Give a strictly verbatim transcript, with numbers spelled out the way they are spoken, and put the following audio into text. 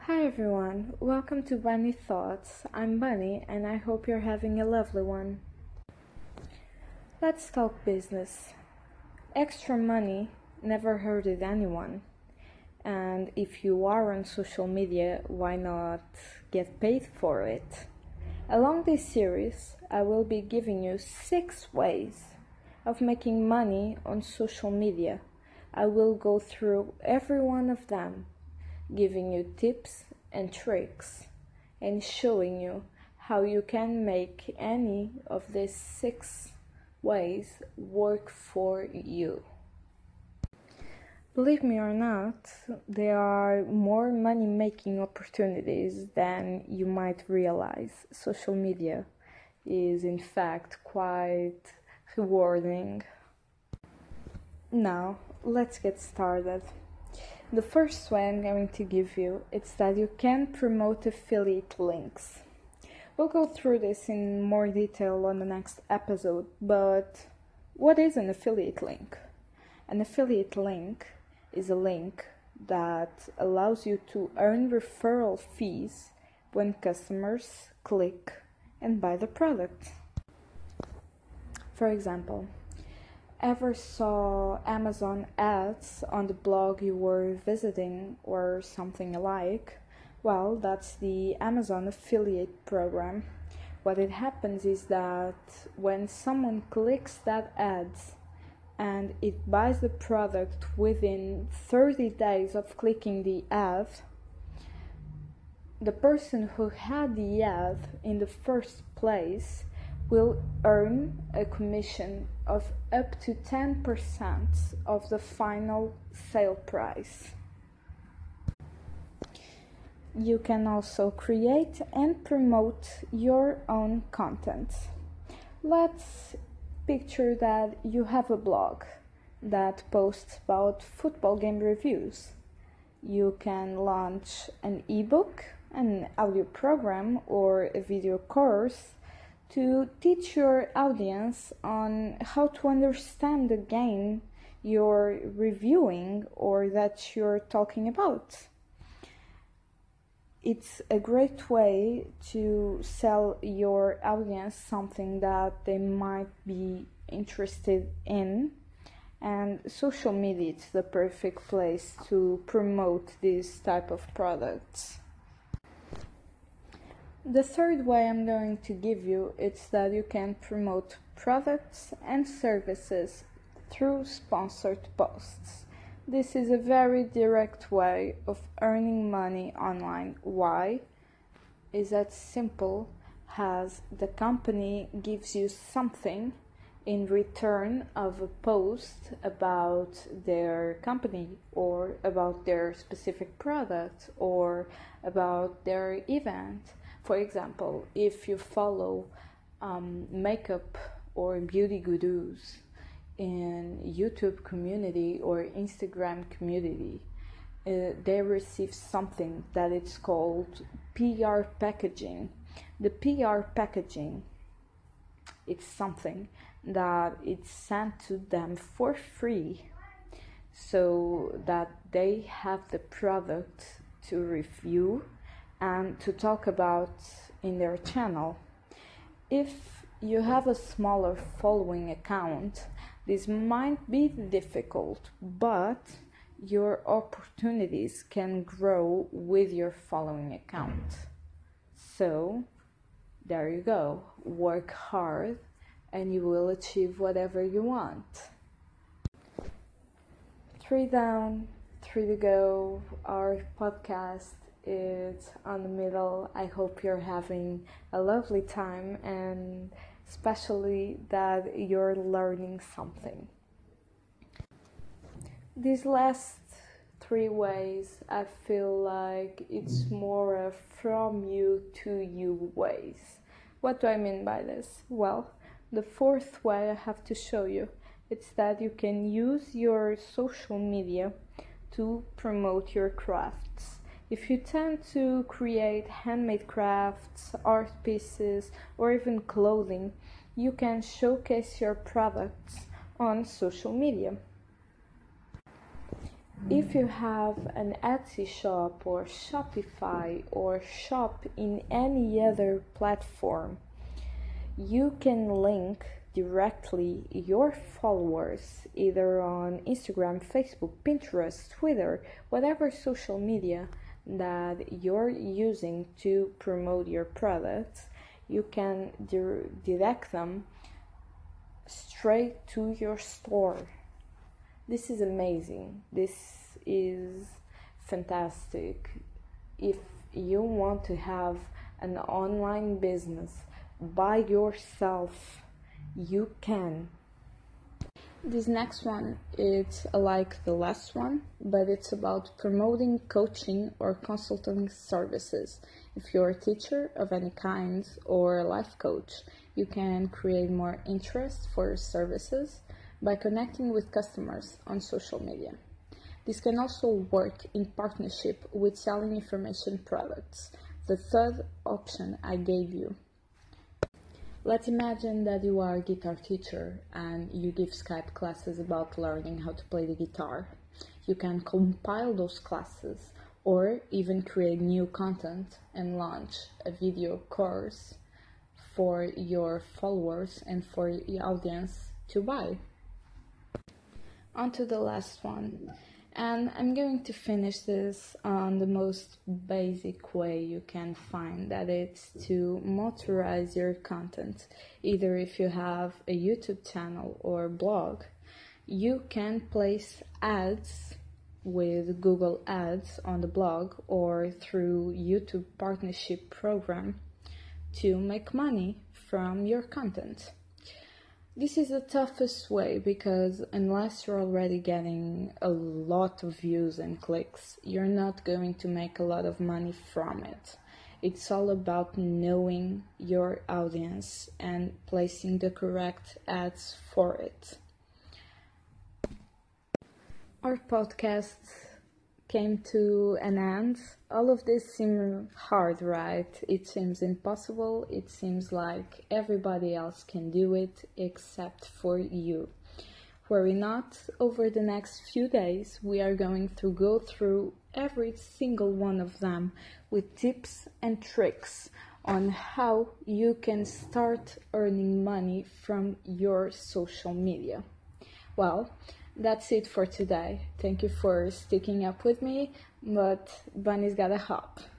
Hi everyone, welcome to Bunny Thoughts. I'm Bunny and I hope you're having a lovely one. Let's talk business. Extra money never hurted anyone. And if you are on social media, why not get paid for it? Along this series, I will be giving you six ways of making money on social media. I will go through every one of them, giving you tips and tricks and showing you how you can make any of these six ways work for you. Believe me or not, there are more money making opportunities than you might realize. Social media is in fact quite rewarding. Now, let's get started. The first way I'm going to give you is that you can promote affiliate links. We'll go through this in more detail on the next episode, but what is an affiliate link? An affiliate link is a link that allows you to earn referral fees when customers click and buy the product. For example, ever saw Amazon ads on the blog you were visiting or something alike? Well, that's the Amazon affiliate program. What it happens is that when someone clicks that ad and it buys the product within thirty days of clicking the ad, the person who had the ad in the first place will earn a commission of up to ten percent of the final sale price. You can also create and promote your own content. Let's picture that you have a blog that posts about football game reviews. You can launch an ebook, an audio program, or a video course to teach your audience on how to understand the game you're reviewing or that you're talking about. It's a great way to sell your audience something that they might be interested in, and social media is the perfect place to promote this type of products. The third way I'm going to give you is that you can promote products and services through sponsored posts. This is a very direct way of earning money online. Why? Is that simple as the company gives you something in return of a post about their company or about their specific product or about their event. For example, if you follow um, makeup or beauty gurus in YouTube community or Instagram community, uh, they receive something that is called P R packaging. The P R packaging, it's something that it's sent to them for free so that they have the product to review and to talk about in their channel. If you have a smaller following account, this might be difficult, but your opportunities can grow with your following account. So, there you go. Work hard and you will achieve whatever you want. Three down, three to go. Our podcast is on the middle. I hope you're having a lovely time and especially that you're learning something. These last three ways, I feel like it's more a from you to you ways. What do I mean by this? Well, the fourth way I have to show you, it's that you can use your social media to promote your crafts. If you tend to create handmade crafts, art pieces, or even clothing, you can showcase your products on social media. If you have an Etsy shop or Shopify or shop in any other platform, you can link directly your followers either on Instagram, Facebook, Pinterest, Twitter, whatever social media that you're using to promote your products. You can dir- direct them straight to your store. This is amazing. This is fantastic. If you want to have an online business by yourself, you can. This next one, it's like the last one, but it's about promoting coaching or consulting services. If you're a teacher of any kind or a life coach, you can create more interest for your services by connecting with customers on social media. This can also work in partnership with selling information products, the third option I gave you. Let's imagine that you are a guitar teacher and you give Skype classes about learning how to play the guitar. You can compile those classes or even create new content and launch a video course for your followers and for your audience to buy. On to the last one. And I'm going to finish this on the most basic way you can find, that it's to motorize your content. Either if you have a YouTube channel or blog, you can place ads with Google Ads on the blog or through YouTube partnership program to make money from your content. This is the toughest way because unless you're already getting a lot of views and clicks, you're not going to make a lot of money from it. It's all about knowing your audience and placing the correct ads for it. Our podcast came to an end. All of this seems hard, right? It seems impossible. It seems like everybody else can do it except for you. Worry not, over the next few days we are going to go through every single one of them with tips and tricks on how you can start earning money from your social media. Well, that's it for today. Thank you for sticking up with me, but Bunny's gotta hop.